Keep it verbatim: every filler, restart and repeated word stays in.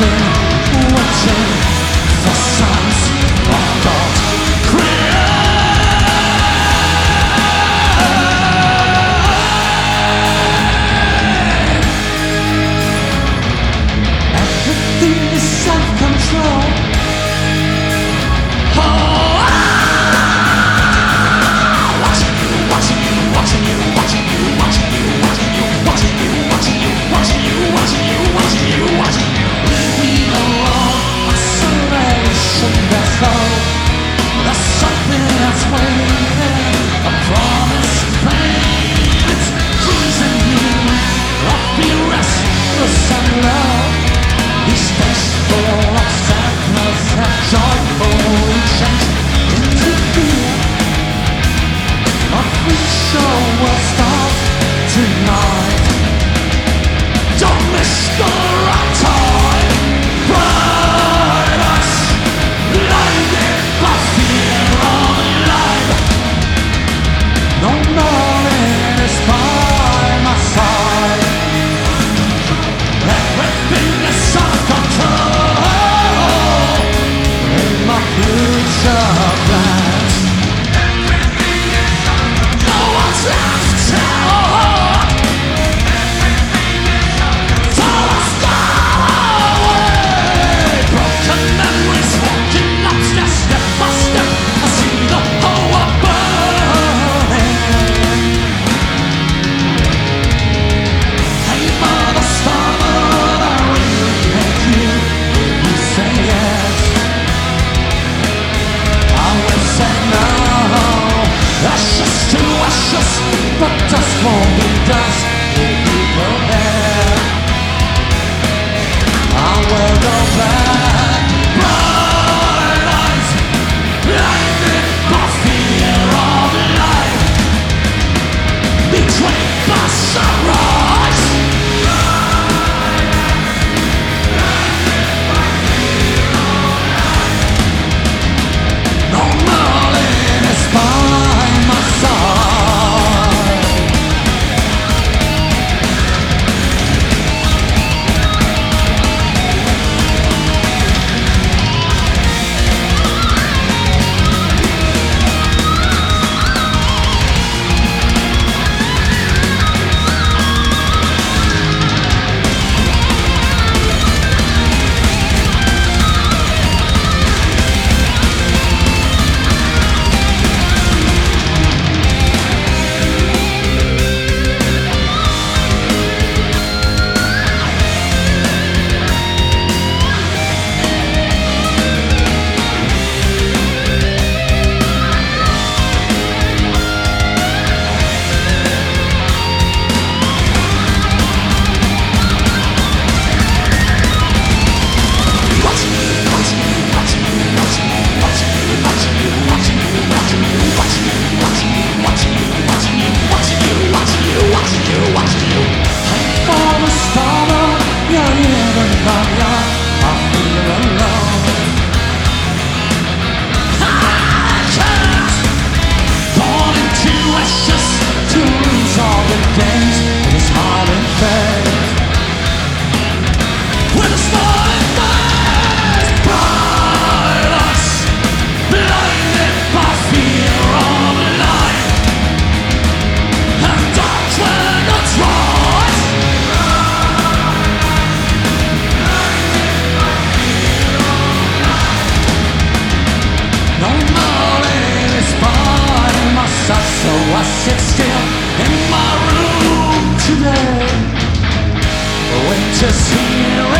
been watching for signs of God's creation. Everything is self-control. Oh, watching you, watching you, watching you, watching you, watching you, watching you, watching you, watching you, watching you, watching you, watching you, watching you. Leave me alone. Isolation, that's all. There's something that's waiting. A promise of pain. It's freezing you. I feel restless and low. These days full of sadness have joyfully changed into fear. A freak show will start tonight. Don't miss the right time. Bright eyes, blinded by fear of life. No morning is by my side. Everything is self-control in my future plans. No one's left out. So let's go away. Broken memories walking upstairs step by step. I see the whole world burning. Hey mother, starboard, I really hate you. If you say yes, I will say no. Ashes to ashes, but dust won't be dust if you go there. I will go back. Bright eyes, blinded by fear of life, betrayed by sunrise. No morning is by my side. Watching you, watching you, watching you, watching you, watching you, watching you, watching you, watching you, watching you, watching you, watching you, watching you, watching you, watching you, watching you, watching you. I'm for the starter, you're here and I'm young. I feel alone. I can't. Born into ashes to lose all the games in this heart and faith. With a smiling face, bright eyes, blinded by fear of life, and dark when it's right. No morning is by my side, so I sit still in my room today. Winter's here